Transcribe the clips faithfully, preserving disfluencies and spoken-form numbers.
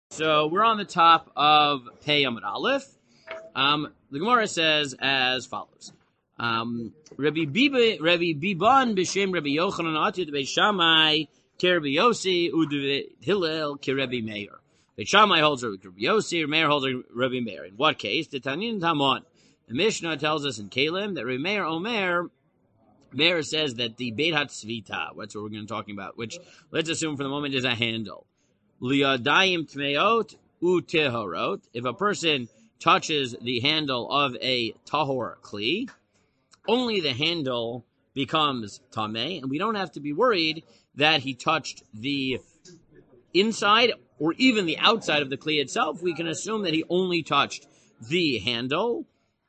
So we're on the top of Pei Amud Aleph. Um, the Gemara says as follows: um, Rabbi Biba, Rabbi Biban b'shem Rabbi Yochanan atud Beit Shammai ke Rabbi Yossi u'Rabbi Hillel ke Rabbi Meir. Beit Shammai holds Rabbi Yossi, Rabbi Meir holds Rabbi Meir. In what case? The Tanin Tamon. The Mishnah tells us in Kalim that Rabbi Meir Omer. Meir says that the Beit HaTzvita, that's what we're going to be talking about, which let's assume for the moment is a handle. Liadayim tmeot utehorot. If a person touches the handle of a tahor kli, only the handle becomes tameh, and we don't have to be worried that he touched the inside or even the outside of the kli itself. We can assume that he only touched the handle.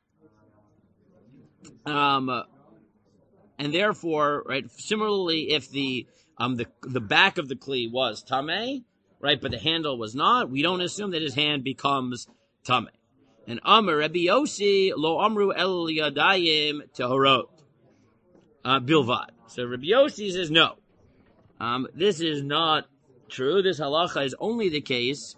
Um, and therefore, right, similarly, if the um the the back of the kli was tameh, right, but the handle was not, we don't assume that his hand becomes tameh. And Amr Rabbi Yossi lo amru el yadayim tehorot uh, bilvad. So Rabbi Yossi says no. Um, this is not true. This halacha is only the case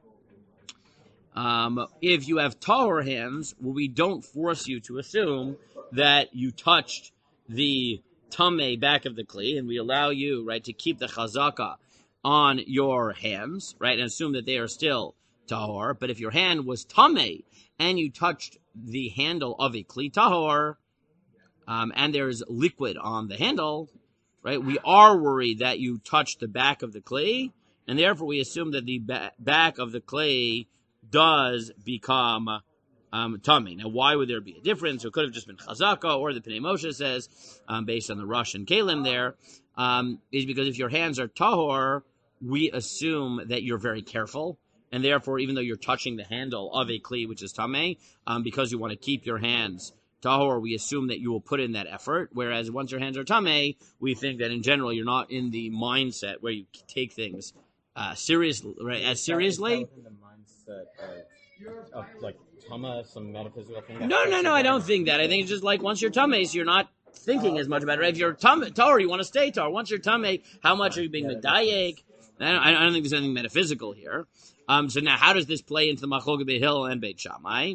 um, if you have tahor hands, where we don't force you to assume that you touched the tameh back of the kli, and we allow you, right, to keep the chazaka on your hands, right, and assume that they are still tahor. But if your hand was tameh and you touched the handle of a kli tahor, um, and there's liquid on the handle, right, we are worried that you touched the back of the kli, and therefore we assume that the ba- back of the kli does become um, tameh. Now, why would there be a difference? It could have just been chazaka, or the Pnei Moshe says, um, based on the Rush and Kalim there, um, is because if your hands are tahor, we assume that you're very careful, and therefore, even though you're touching the handle of a kli, which is tameh, um, because you want to keep your hands tahor, we assume that you will put in that effort, whereas once your hands are tameh, we think that in general, you're not in the mindset where you take things uh, seriously, right, as seriously. In the mindset of, of like tama, some metaphysical thing. No, no, no, I don't think that. I think it's just like once you're tameh, so you're not thinking as much about it. If you're tameh, tahor, you want to stay tahor. Once you're tameh, how much are you being medayek? I don't, I don't think there's anything metaphysical here. Um, so now, how does this play into the Machloket Beit Hillel and Beit Shammai?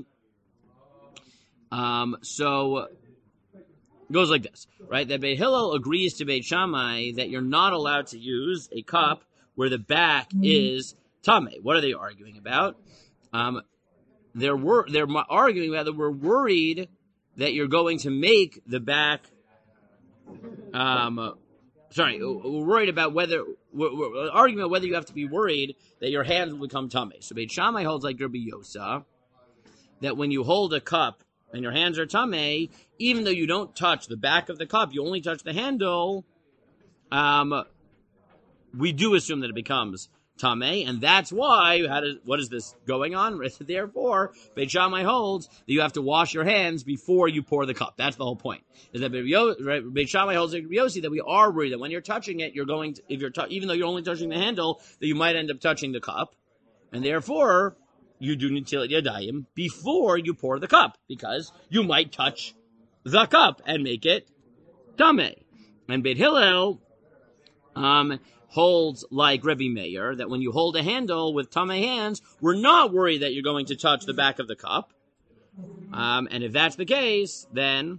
Um, so it goes like this, right? That Beit Hillel agrees to Beit Shammai that you're not allowed to use a cup where the back is tameh. What are they arguing about? Um, they're wor- they're arguing about that we're worried that you're going to make the back. Um, sorry, we're worried about whether we're, we're arguing about whether you have to be worried that your hands will become tameh. So Beit Shammai holds like Rabbi Yosa that when you hold a cup and your hands are tameh, even though you don't touch the back of the cup, you only touch the handle. Um, we do assume that it becomes tameh, and that's why. How does what is this going on? Therefore, Beit Shammai holds that you have to wash your hands before you pour the cup. That's the whole point. Is that Beit Shammai holds like Yossi that we are worried that when you're touching it, you're going to, if you're tu- even though you're only touching the handle, that you might end up touching the cup, and therefore you do netilat yadayim before you pour the cup, because you might touch the cup and make it tameh. And Beit Hillel um, holds like Rebbe Meir that when you hold a handle with tameh hands, we're not worried that you're going to touch the back of the cup. Um, and if that's the case, then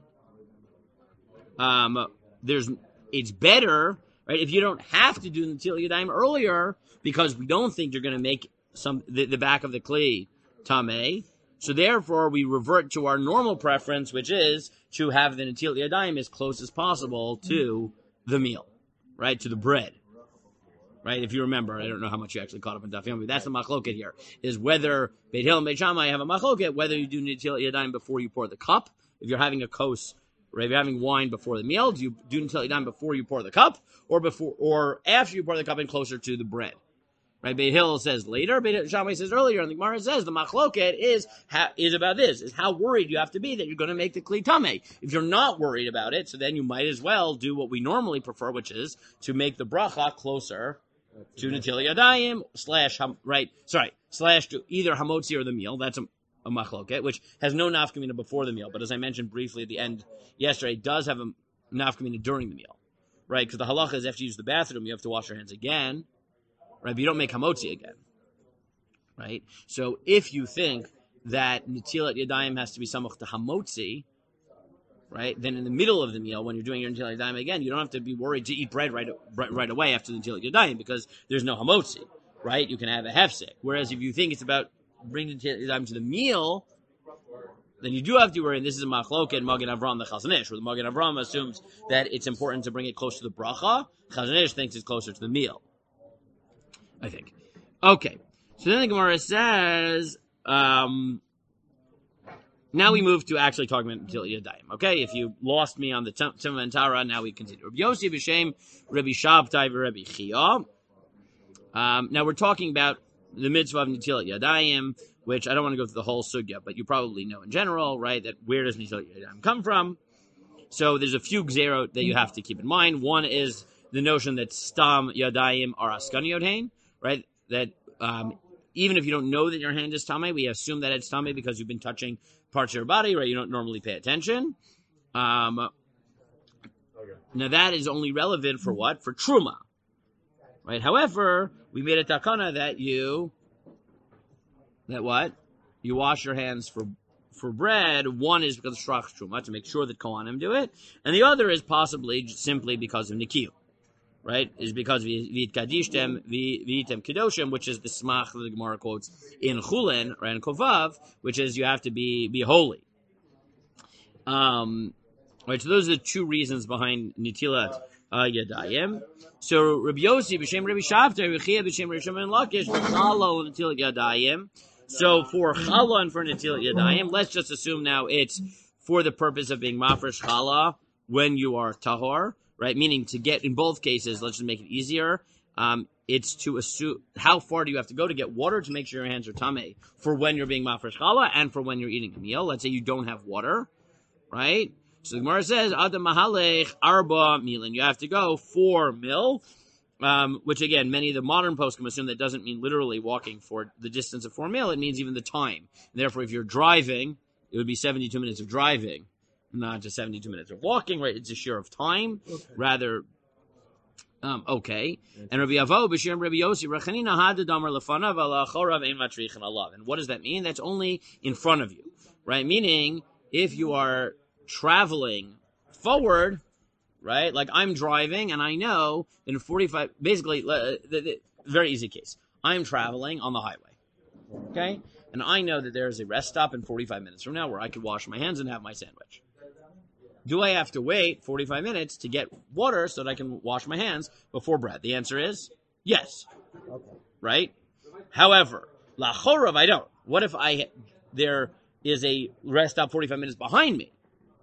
um, there's it's better, right? If you don't have to do netilat yadayim earlier, because we don't think you're going to make some the, the back of the kli tameh, so therefore we revert to our normal preference, which is to have the netilat yadayim as close as possible to the meal, right, to the bread, right? If you remember, I don't know how much you actually caught up in Daf Yomi, but that's the machloket here, is whether Beit Hillel and Beit Shammai have a machloket, whether you do netilat yadayim before you pour the cup. If you're having a kos, right, if you're having wine before the meal, do you do netilat yadayim before you pour the cup, or before, or after you pour the cup and closer to the bread? Right, Beit Hillel says later, Beit Shammai says earlier, and the Gemara says the machloket is ha, is about this: is how worried you have to be that you're going to make the kli tameh. If you're not worried about it, so then you might as well do what we normally prefer, which is to make the bracha closer to netilat yadayim slash right, sorry, slash to either hamotzi or the meal. That's a, a machloket, which has no nafkamina before the meal, but as I mentioned briefly at the end yesterday, it does have a nafkamina during the meal, right? Because the halacha is after you use the bathroom, you have to wash your hands again. Right, but you don't make hamotzi again. right? So if you think that Netilat Yadayim has to be Samach to Hamotzi, right, then in the middle of the meal, when you're doing your Netilat Yadayim again, you don't have to be worried to eat bread right, right, right away after the Netilat Yadayim because there's no Hamotzi, right? You can have a hefsek. Whereas if you think it's about bringing the Netilat Yadayim to the meal, then you do have to worry, and this is a machlok and Magen Avram the Chazon Ish, where the Magen Avram assumes that it's important to bring it close to the bracha. Chazon Ish thinks it's closer to the meal, I think. Okay, so then the Gemara says, um, now we move to actually talking about Netilat Yadayim. Okay, if you lost me on the Tumah and Tara, now we continue. Rabbi Yossi b'Shem Rabbi Shabtai v'Rabbi Chia. Um, now we're talking about the mitzvah of Netilat Yadayim, which I don't want to go through the whole sugya, but you probably know in general, right, that where does Netilat Yadayim come from? So there's a few gzerot that you have to keep in mind. One is the notion that Stam Yadayim are Askani Yodhain, right, that um, even if you don't know that your hand is Tameh, we assume that it's Tameh because you've been touching parts of your body, right, you don't normally pay attention. Um, okay. Now that is only relevant for what? For Truma, right? However, we made a takana that you... That what? You wash your hands for for bread. One is because of Shrach Truma, to make sure that Kohanim do it. And the other is possibly simply because of Nikiyu, right? Is because of V'it Kadishtem, V'item Kedoshim, which is the smach that the Gemara quotes in Chulin, right, in Kovav, which is you have to be, be holy. Um, right, so those are the two reasons behind Netilat uh, Yadayim. So Rabbi Yossi, B'Shem Rabbi Shavtai, Rabbi Chia, B'Shem Rabbi Shimon Lakish, V'chalo Netilat Yadayim. So for challah and for Netilat Yadayim, let's just assume now it's for the purpose of being mafresh challah when you are tahor, right? Meaning to get, in both cases, let's just make it easier. Um, it's to assume, how far do you have to go to get water to make sure your hands are tameh for when you're being mafresh challah and for when you're eating a meal. Let's say you don't have water, right? So the Gemara says, Adam mahalech arba milin. You have to go four mil. Um, which again, many of the modern poskim assume that doesn't mean literally walking for the distance of four mil. It means even the time. And therefore, if you're driving, it would be seventy-two minutes of driving, not just seventy-two minutes of walking. Right? It's a share of time, okay. rather. Um, okay. And Rabbi Avo b'shem Rabbi Yossi Rechanina had damar lefanav ala chorav ein matrichin alav. And what does that mean? That's only in front of you, right? Meaning, if you are traveling forward. Right? Like I'm driving and I know in forty-five, basically, uh, the, the, very easy case. I'm traveling on the highway. Okay? And I know that there is a rest stop in forty-five minutes from now where I could wash my hands and have my sandwich. Do I have to wait forty-five minutes to get water so that I can wash my hands before bread? The answer is yes. Okay. Right? However, la chorav, I don't. What if I, there is a rest stop forty-five minutes behind me?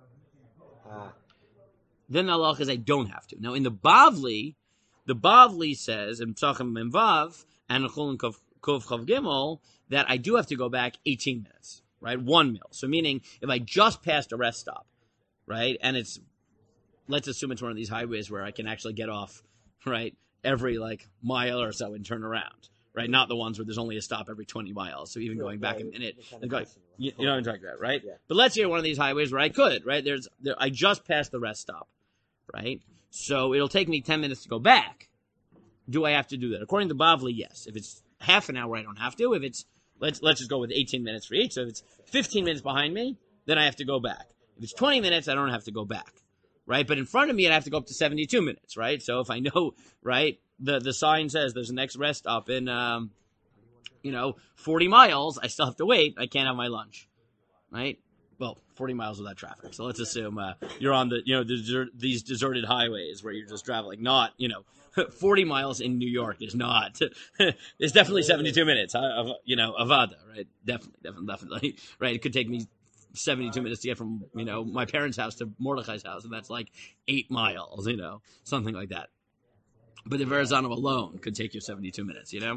Ah. Then the halach is I don't have to. Now in the Bavli, the Bavli says in Psachim Memvav and Chulin Kov Chav Gimel that I do have to go back eighteen minutes, right? One mil. So meaning if I just passed a rest stop, right, and it's, let's assume it's one of these highways where I can actually get off, right, every like mile or so and turn around, right? Not the ones where there's only a stop every twenty miles. So even going back a minute and going, you, you know what I'm talking about, right? Yeah. But let's say one of these highways where I could, right? There's, there, I just passed the rest stop. Right? So it'll take me ten minutes to go back. Do I have to do that? According to Bavli, yes. If it's half an hour, I don't have to. If it's, let's let's just go with eighteen minutes for each. So if it's fifteen minutes behind me, then I have to go back. If it's twenty minutes, I don't have to go back. Right? But in front of me, I have to go up to seventy-two minutes. Right? So if I know, right, the, the sign says there's a next rest stop in, um, you know, forty miles, I still have to wait. I can't have my lunch. Right? Well, forty miles without traffic. So let's assume uh, you're on the, you know, the desert, these deserted highways where you're just traveling. Not, you know, forty miles in New York is not. It's definitely seventy-two minutes. Of, you know, Avada, right? Definitely, definitely, definitely. Right? It could take me seventy-two minutes to get from, you know, my parents' house to Mordechai's house, and that's like eight miles. You know, something like that. But the Verrazano alone could take you seventy-two minutes. You know,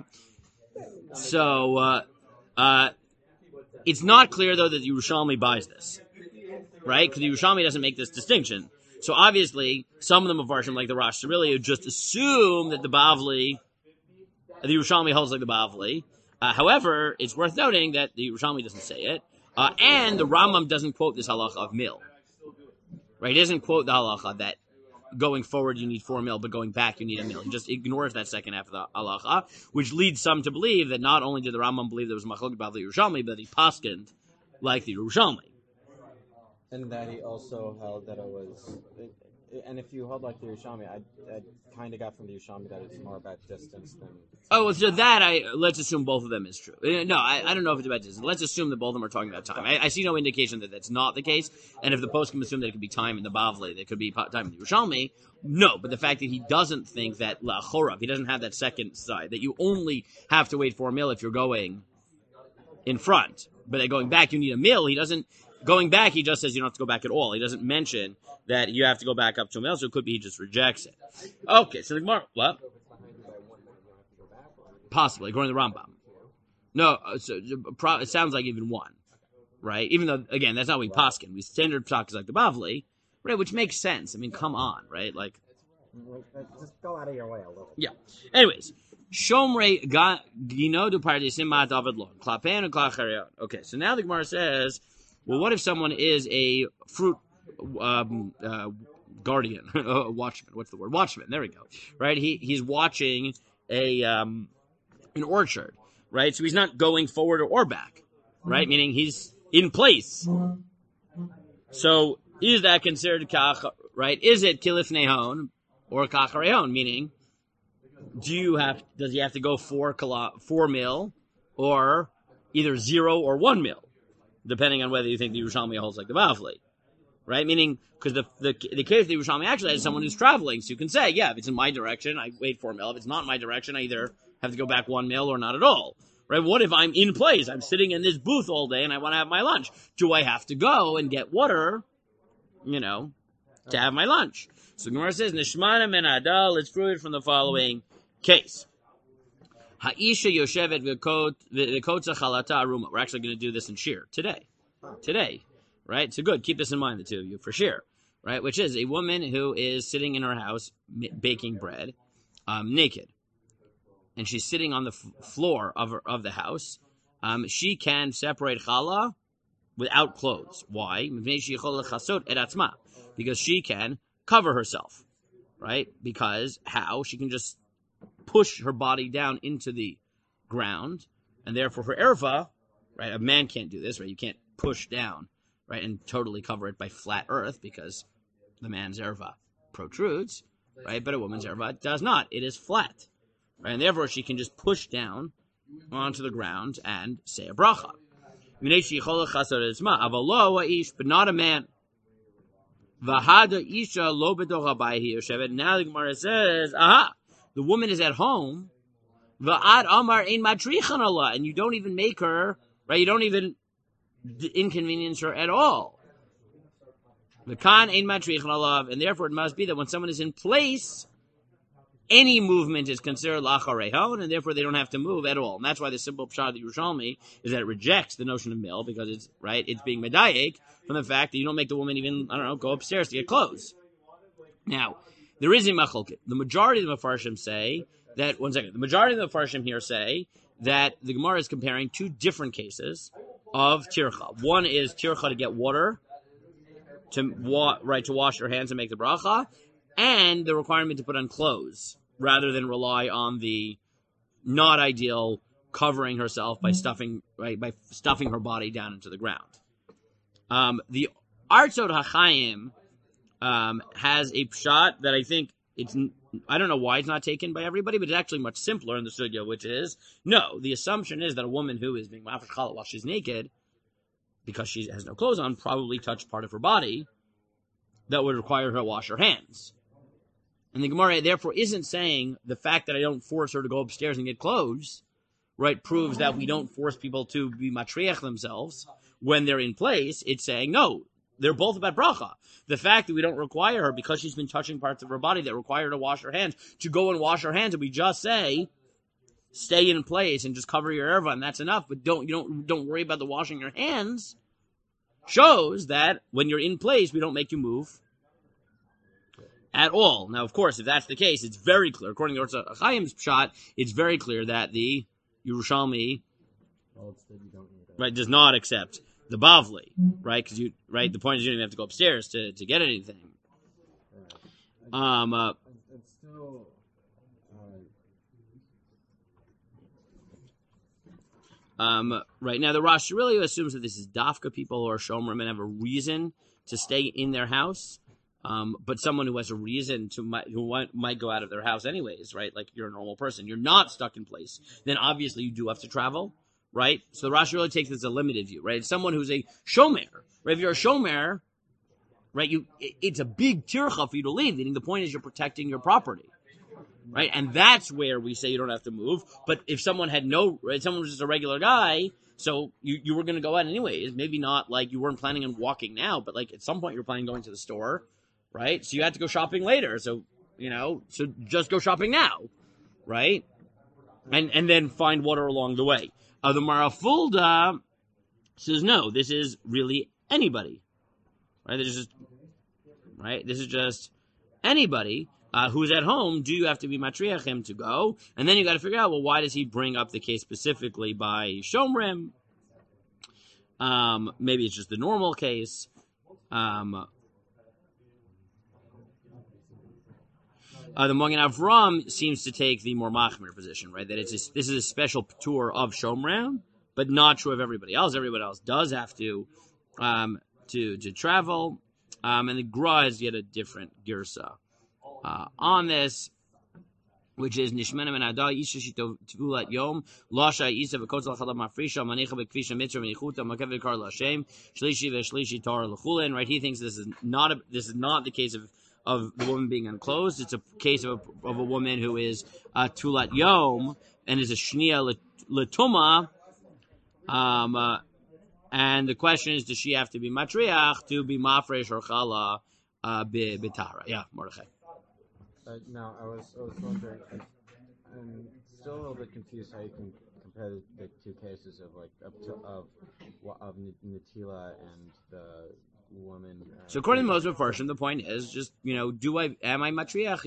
so. Uh, uh, It's not clear, though, that the Yerushalmi buys this, right? Because the Yerushalmi doesn't make this distinction. So obviously, some of them of Varshim, like the Rosh Hashanah, just assume that the Bavli, the Yerushalmi holds like the Bavli. Uh, however, it's worth noting that the Yerushalmi doesn't say it, uh, and the Rambam doesn't quote this halacha of mil, right? He doesn't quote the halacha that going forward you need four mil, but going back you need a mil. He just ignores that second half of the halacha, which leads some to believe that not only did the Rambam believe there was machlokes about the Yerushalmi, but he paskined like the Yerushalmi. And that he also held that it was, and if you hold like the Yerushalmi, I, I kind of got from the Yerushalmi that it's more about distance than. Oh, so that I let's assume both of them is true. No, I, I don't know if it's about distance. Let's assume that both of them are talking about time. I, I see no indication that that's not the case. And if the post can assume that it could be time in the Bavli, that it could be time in the Yerushalmi, no. But the fact that he doesn't think that la'chorav, he doesn't have that second side, that you only have to wait for a mil if you're going in front, but then going back you need a mil. He doesn't. Going back, he just says you don't have to go back at all. He doesn't mention that you have to go back up to a mil, so it could be he just rejects it. Okay, so the Gemara, what? Possibly, according to the Rambam. No, so it sounds like even one, right? Even though, again, that's not what we paskin. We standard psak is like the Bavli, right? Which makes sense. I mean, come on, right? Like, just go out of your way a little. Yeah. Anyways, Shomrei Gino du Paradisim Ma David Lon Klapen and Klacharion. Okay, so now the Gemara says, well, what if someone is a fruit um, uh, guardian, a watchman? What's the word? Watchman. There we go. Right? He he's watching a um, an orchard. Right? So he's not going forward or back. Right? Meaning he's in place. So is that considered kach? Right? Is it kilif nehon or kachareon? Meaning, do you have? Does he have to go four kilo, four mil, or either zero or one mil? Depending on whether you think the Yerushalmi holds like the Bavli, right? Meaning, because the, the the case of the Yerushalmi actually has someone who's traveling, so you can say, yeah, if it's in my direction, I wait four mil. If it's not in my direction, I either have to go back one mil or not at all, right? What if I'm in place? I'm sitting in this booth all day and I want to have my lunch. Do I have to go and get water, you know, to have my lunch? So Gemara says, Nishmana men adal, it's fruited from the following case. Ha'isha yoshevet v'kotza chalata aruma. We're actually going to do this in Shir today. Today, right? So good. Keep this in mind, the two of you, for Shir, right? Which is a woman who is sitting in her house baking bread, um, naked, and she's sitting on the f- floor of her, of the house. Um, she can separate challah without clothes. Why? Because she can cover herself, right? Because how? She can just push her body down into the ground, and therefore for erva, right, a man can't do this, right? You can't push down, right, and totally cover it by flat earth because the man's erva protrudes, right? But a woman's erva does not. It is flat, right? And therefore she can just push down onto the ground and say a bracha. But not a man. V'hada isha lo b'toch habayit yoshevet. Now the Gemara says, aha, the woman is at home. V'ad amar ein matrichan Allah, and you don't even make her, right? You don't even inconvenience her at all. V'kan ein matrichan Allah, and therefore it must be that when someone is in place, any movement is considered lacharehon, and therefore they don't have to move at all. And that's why the simple pshat of the Yerushalmi is that it rejects the notion of mil, because it's, right, it's being medayek from the fact that you don't make the woman even, I don't know, go upstairs to get clothes. Now, there is a machlokes. The majority of the Mefarshim say that, one second, the majority of the Mefarshim here say that the Gemara is comparing two different cases of tircha. One is tircha to get water, to wa- right, to wash your hands and make the bracha, and the requirement to put on clothes, rather than rely on the not ideal covering herself by stuffing, right, by stuffing her body down into the ground. Um, the Artzot HaChaim um, has a pshat that I think it's, I don't know why it's not taken by everybody, but it's actually much simpler in the sugya, which is, no, the assumption is that a woman who is being ma'afish challah while she's naked, because she has no clothes on, probably touched part of her body that would require her to wash her hands. And the Gemara, therefore, isn't saying the fact that I don't force her to go upstairs and get clothes, right, proves that we don't force people to be matriach themselves when they're in place. It's saying, no, they're both about bracha. The fact that we don't require her, because she's been touching parts of her body that require her to wash her hands, to go and wash her hands, and we just say, stay in place and just cover your erva, and that's enough, but don't, you don't, don't worry about the washing your hands, shows that when you're in place, we don't make you move at all. Now, of course, if that's the case, it's very clear. According to Artzot HaChaim's pshat, it's very clear that the Yerushalmi, right, does not accept the Bavli, right? Because you, right, the point is you don't even have to go upstairs to, to get anything. Um, uh, It's still. Uh, um, right now, the Rosh really assumes that this is dafka people who are shomrim and have a reason to stay in their house. Um, but someone who has a reason to might, who might, might go out of their house anyways, right? Like you're a normal person, you're not stuck in place. Then obviously you do have to travel, right? So the Rosh really takes this as a limited view, right? It's someone who's a shomer, right? If you're a shomer, right? You, it, it's a big tircha for you to leave. Meaning the point is you're protecting your property, right? And that's where we say you don't have to move. But if someone had no, right, someone was just a regular guy, so you, you were going to go out anyways. Maybe not like you weren't planning on walking now, but like at some point you're planning on going to the store. Right? So you had to go shopping later. So, you know, so just go shopping now. Right? And and then find water along the way. Uh, the Marafulda says, no, this is really anybody. Right? This is just, right? This is just anybody uh, who's at home. Do you have to be matriach him to go? And then you got to figure out, well, why does he bring up the case specifically by Shomrim? Um, maybe it's just the normal case. Um, Uh, the Magen Avram seems to take the more machmir position, right? That it's a, this is a special tour of Shomram, but not true of everybody else. Everybody else does have to um, to to travel, um, and the Gra has yet a different girsa uh, on this, which is Nishmena men ada isha shitovulat yom lasha isa v'kotzal chalav mafrisha manicha b'kvisha mitzvah v'nichuta makav v'kar l'Hashem shlishi v'shlishi tar l'chulin. Right? He thinks this is not a, this is not the case of. of the woman being unclothed. It's a case of a, of a woman who is uh, tulat yom and is a shnia letuma. Um, uh, and the question is, does she have to be matriach to be mafresh or chala uh, bitara? Yeah, Mordechai. Uh, no, I was I was wondering. I, I'm still a little bit confused how you can compare the, the two cases of like up to of of Natila and the woman. Uh, so according to Moshe Farshim, the point is just, you know, do I am I matriach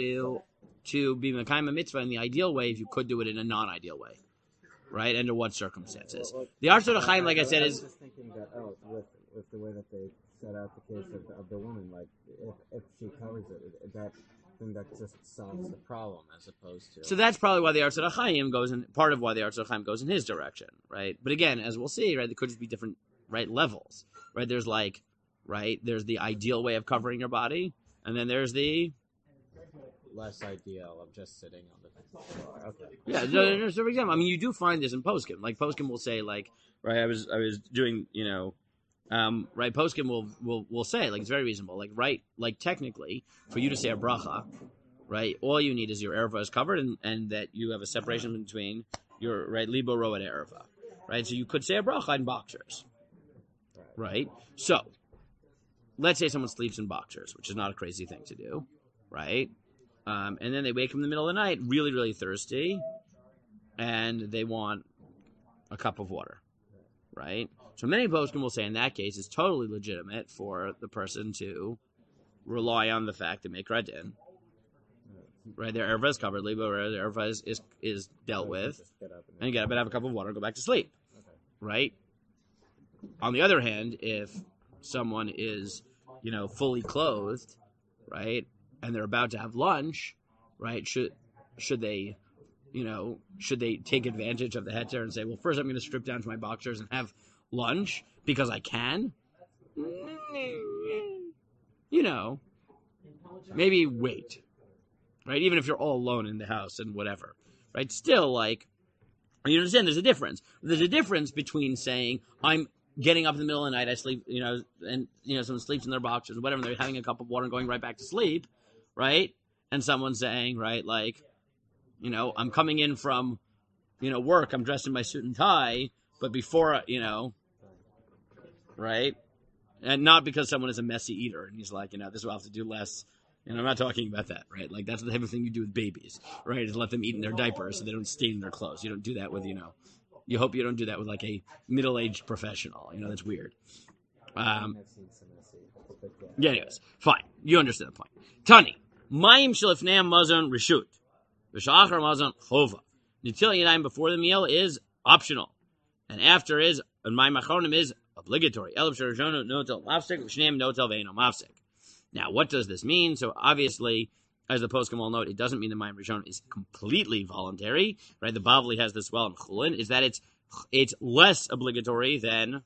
to be mekayim mitzvah in the ideal way if you could do it in a non-ideal way, right? Under what circumstances? Well, well, the Arshad HaChaim, like I said, I is was just thinking that oh, with with the way that they set out the case of the, of the woman, like if if she covers it, that then that just solves the problem as opposed to. So that's probably why the Arshad HaChaim goes in. Part of why the Arshad HaChaim goes in his direction, right? But again, as we'll see, right, there could just be different right levels, right? There's like. Right, there's the ideal way of covering your body, and then there's the less ideal of just sitting on the floor. Okay. Yeah, so, so for example, I mean, you do find this in Poskim. Like Poskim will say, like, right, I was I was doing, you know, um, right, Poskim will will will say, like, it's very reasonable, like, right, like technically, for you to say a bracha, right, all you need is your erva is covered, and, and that you have a separation between your right libo row and erva, right. So you could say a bracha in boxers, right. So. Let's say someone sleeps in boxers, which is not a crazy thing to do, right? Um, and then they wake up in the middle of the night, really, really thirsty, and they want a cup of water, right? So many poskim will say in that case it's totally legitimate for the person to rely on the fact to make radin, right? Their erva is covered, libo, their erva is, is, is dealt with, and you get up and have a cup of water and go back to sleep, right? On the other hand, if someone is, you know, fully clothed, right, and they're about to have lunch, right, should should they, you know, should they take advantage of the heter and say, well, first I'm going to strip down to my boxers and have lunch because I can? You know, maybe wait, right, even if you're all alone in the house and whatever, right, still, like, you understand there's a difference. There's a difference between saying, I'm getting up in the middle of the night, I sleep, you know, and, you know, someone sleeps in their boxers or whatever, and they're having a cup of water and going right back to sleep, right? And someone saying, right, like, you know, I'm coming in from, you know, work, I'm dressed in my suit and tie, but before, you know, right? And not because someone is a messy eater, and he's like, you know, this will have to do less. And I'm not talking about that, right? Like, that's the type of thing you do with babies, right? Is let them eat in their diapers so they don't stain their clothes. You don't do that with, you know, you hope you don't do that with, like, a middle-aged professional. You know, that's weird. Um, yeah, anyways, fine. You understand the point. Tani, Mayim shelifneim mazon reshut. V'shachar mazon chova. Netilat yadayim before the meal is optional. And after is, and Mayim achronim is obligatory. Elif sherajonu notel mafsik, v'shneim notel ve'eno mafsik. Now, what does this mean? So, obviously, as the poskim all note, it doesn't mean the Mayim Rishon is completely voluntary, right? The Bavli has this well in Chulin, is that it's it's less obligatory than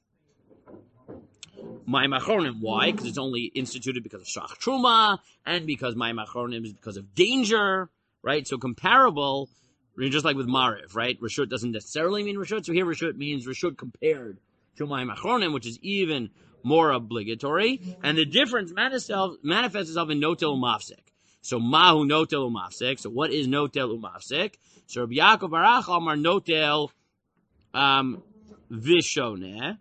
Mayim Achronim. Why? Because it's only instituted because of Shach Truma, and because Mayim Achronim is because of danger, right? So comparable, just like with Mariv, right? Reshut doesn't necessarily mean Reshut, so here Reshut means Reshut compared to Mayim Achronim, which is even more obligatory, and the difference manifests itself in Notel Umafsik. So Mahu Notel Umafsik. So what is Notel Umafsik? So Rabbi Yaakov Barach Amar Notel um, Vishoneh.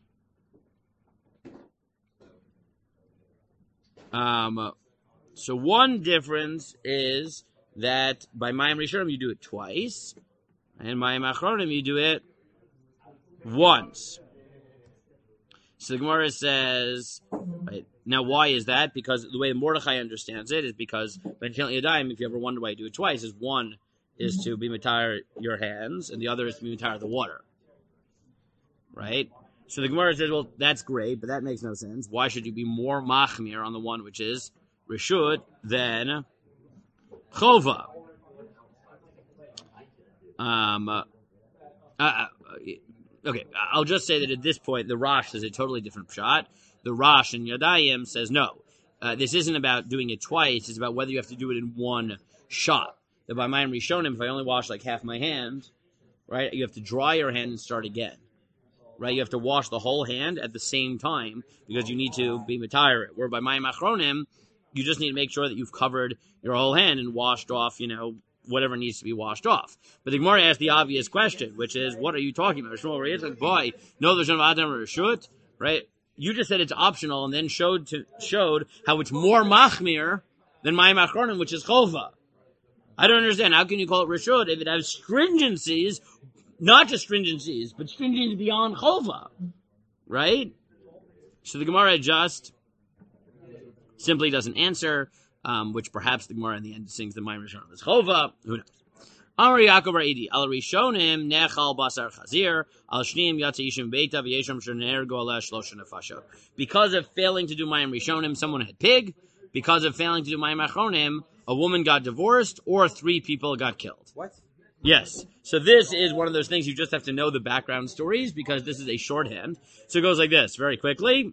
Um, so one difference is that by Mayim Rishonim you do it twice, and Mayim Achronim you do it once. So the Gemara says, right, now why is that? Because the way Mordechai understands it is because by Netilat Yadayim, if you ever wonder why you do it twice, is one is to be matayr your hands, and the other is to be matayr the water. Right? So the Gemara says, well, that's great, but that makes no sense. Why should you be more machmir on the one which is reshut than chova? Um, uh, uh, okay, I'll just say that at this point, the Rosh says a totally different pshat. The Rosh in Yadayim says, no, uh, this isn't about doing it twice, it's about whether you have to do it in one shot. That by Mayim Rishonim, if I only wash like half my hand, right, you have to dry your hand and start again. Right, you have to wash the whole hand at the same time because you need to be matayr it. Where by Mayim Achronim, you just need to make sure that you've covered your whole hand and washed off, you know, whatever needs to be washed off. But the Gemara asked the obvious question, which is, what are you talking about? Boy, no, there's no Adam or Reshut, right? You just said it's optional and then showed to, showed how it's more machmir than Mayim Achronim, which is chova. I don't understand. How can you call it Reshut if it has stringencies? Not just stringencies, but stringencies beyond chova, right? So the Gemara just simply doesn't answer, um, which perhaps the Gemara in the end sings the Mayim Rishonim is chova. Who knows? Amar Yaakov Bar Idi, al Rishonim nechal basar chazir, al shneim yatsa yishim beita v'yesham shener gola shlosha nefashot. Because of failing to do Mayim Rishonim, someone had pig. Because of failing to do Mayim Achronim, a woman got divorced, or three people got killed. What? Yes. So this is one of those things you just have to know the background stories because this is a shorthand. So it goes like this, very quickly.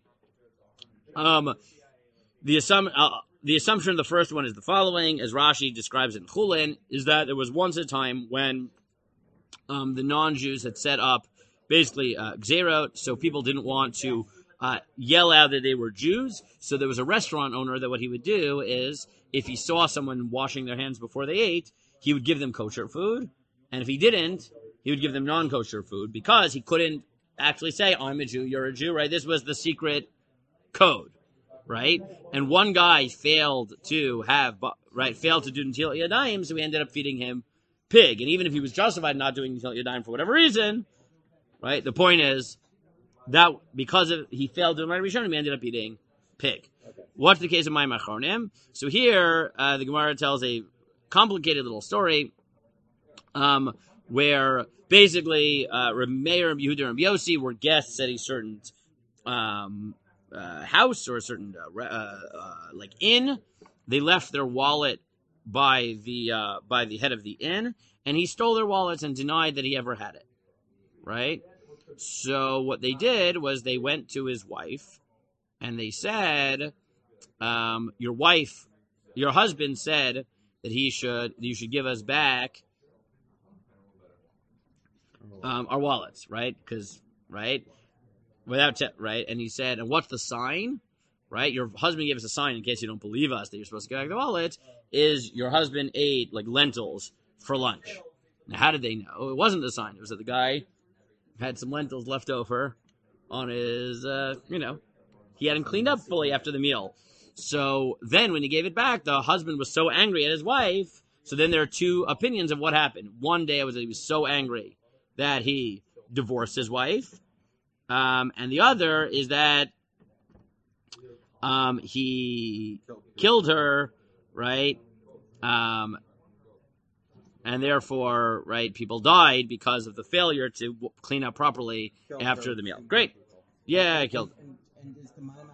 Um, the, assum- uh, the assumption of the first one is the following, as Rashi describes it in Chulin, is that there was once a time when um, the non-Jews had set up basically uh, gzerot, so people didn't want to uh, yell out that they were Jews. So there was a restaurant owner that what he would do is, if he saw someone washing their hands before they ate, he would give them kosher food. And if he didn't, he would give them non-kosher food because he couldn't actually say, I'm a Jew, you're a Jew, right? This was the secret code, right? And one guy failed to have, right, failed to do Netilat Yadayim, so we ended up feeding him pig. And even if he was justified not doing Netilat Yadayim for whatever reason, right, the point is that because of, he failed to do Mayim Rishonim, we ended up eating pig. Okay. What's the case of Mayim Achronim? So here, uh, the Gemara tells a complicated little story, Um, where basically uh, Meir, Yehuda, and Yossi were guests at a certain um, uh, house or a certain uh, uh, uh, like inn. They left their wallet by the uh, by the head of the inn, and he stole their wallets and denied that he ever had it. Right. So what they did was they went to his wife, and they said, um, "Your wife, your husband said that he should you should give us back." Um, our wallets, right? Because, right? Without, te- right? And he said, and what's the sign? Right? Your husband gave us a sign in case you don't believe us that you're supposed to get back the wallet, is your husband ate, like, lentils for lunch. Now, how did they know? It wasn't the sign. It was that the guy had some lentils left over on his, uh, you know, he hadn't cleaned up fully after the meal. So then when he gave it back, the husband was so angry at his wife. So then there are two opinions of what happened. One day it was that he was so angry that he divorced his wife. Um, and the other is that um, he killed her, right? Um, and therefore, right, people died because of the failure to w- clean up properly after the meal. Great. Yeah, I killed. And, and is the Mayim Achronim in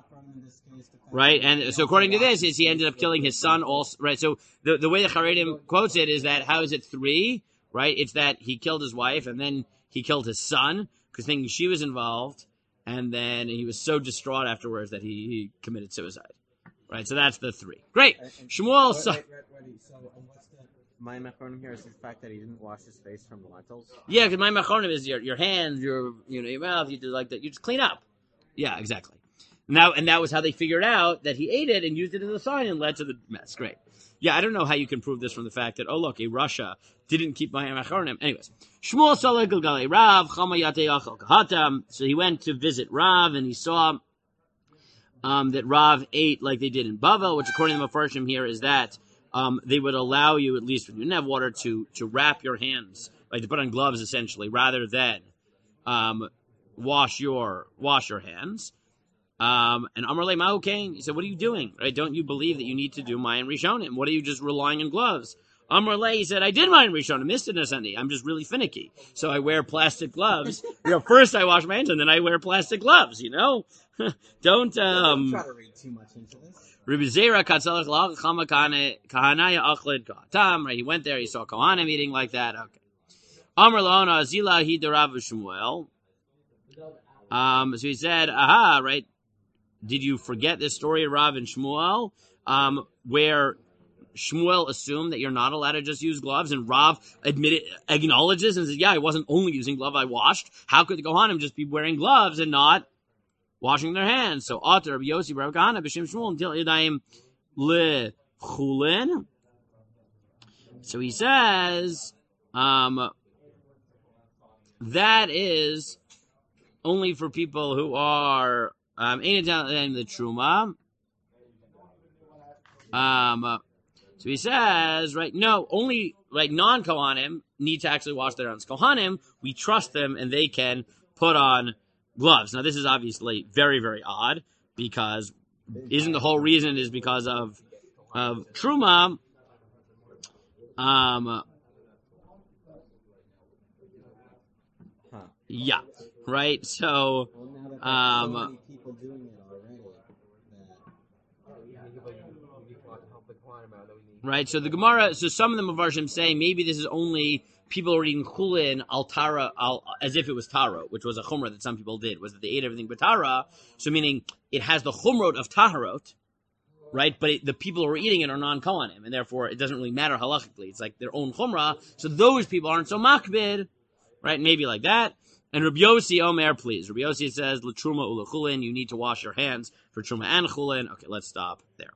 this case. Right, and so according to this, is he ended up killing his son also, right? So the the way the Charedim quotes it is that, how is it three, right? It's that he killed his wife, and then he killed his son, because thinking she was involved, and then he was so distraught afterwards that he, he committed suicide. Right, so that's the three. Great. And- and- Shmuel, Wait, so, wait, wait, wait, so, and what's the my machronim here is the fact that he didn't wash his face from the lentils? yeah, because my machonim is your your hands, your you know your mouth. You do like that. You just clean up. Yeah, exactly. Now, and that was how they figured out that he ate it and used it as a sign and led to the mess. Great. Yeah, I don't know how you can prove this from the fact that, oh, look, a Russia didn't keep my machonim. Anyways, Shmuel Saleh Gilgali Rav Chama Yate Achal Kahatam. So he went to visit Rav and he saw um, that Rav ate like they did in Bavel, which according to the Mefarshim here is that um, they would allow you, at least when you didn't have water, to to wrap your hands, like to put on gloves essentially, rather than um, wash your wash your hands. Um, and Amar Le Ma'u Kain, he said, what are you doing? Right? Don't you believe that you need to do Mayan Rishonim? What are you just relying on gloves? Amar Le, he said, I did Mayan Rishonim, missed it Sunday. I'm just really finicky. So I wear plastic gloves. You know, first I wash my hands and then I wear plastic gloves, you know? Don't, um... Don't try to read too much into this. Rabbi Zera Katzalach Lach Chama Kahanaya Achlid Kahatam, right? He went there, he saw Kohanim eating like that. Okay. Amar Laona Zila Hi Derav Shmuel. Um, so he said, aha, right? Did you forget this story of Rav and Shmuel, um, where Shmuel assumed that you're not allowed to just use gloves, and Rav admitted, acknowledges and says, yeah, I wasn't only using glove, I washed. How could the Kohanim just be wearing gloves and not washing their hands? So, Otter, Rabbi Yossi, Rabbi Kahana, B'Shem Shmuel, until Yadayim L'Chulin. So he says, um, that is only for people who are Um, ain't it the truma? Um, so he says, right? No, only like non-Kohanim need to actually wash their hands. Kohanim, we trust them and they can put on gloves. Now, this is obviously very, very odd because isn't the whole reason is because of of truma? Um, Huh. yeah, right. So. Well, now that there's Um, so many people doing it already, that Right, so the Gemara, so some of the Mefarshim say maybe this is only people who are eating chulin al tara, al, as if it was tara, which was a chumrah that some people did, was that they ate everything but tara, so meaning it has the chumrot of taharot, right, but it, the people who are eating it are non-kohanim, and therefore it doesn't really matter halachically, it's like their own chumrah, so those people aren't so makbid, right, maybe like that. And Rabbi Yossi Omer, please. Rabbi Yossi says, L'truma ula chulin, you need to wash your hands for truma and chulin. Okay, let's stop there.